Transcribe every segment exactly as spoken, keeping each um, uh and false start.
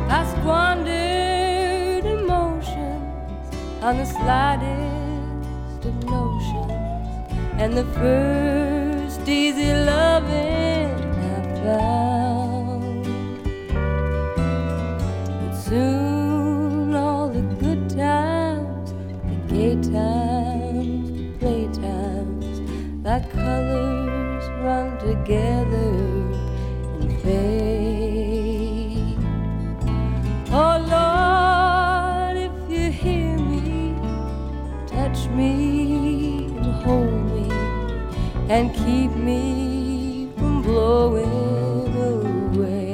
I squandered emotions on the slightest of notions, and the first easy loving I found. But soon all the good times, the gay times, the playtimes, like colors run together and fade. Oh Lord, if you hear me, touch me and hold me and keep me from blowing away.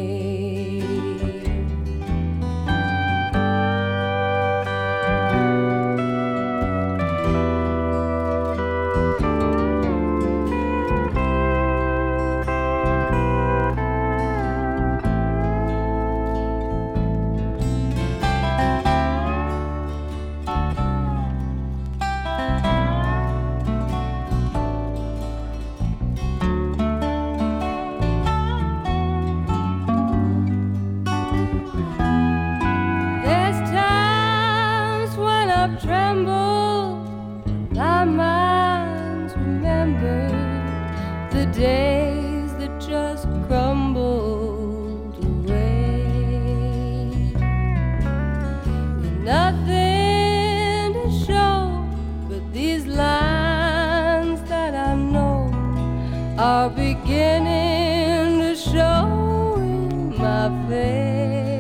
Trembled, my mind's remembered the days that just crumbled away. With nothing to show but these lines that I know are beginning to show in my face.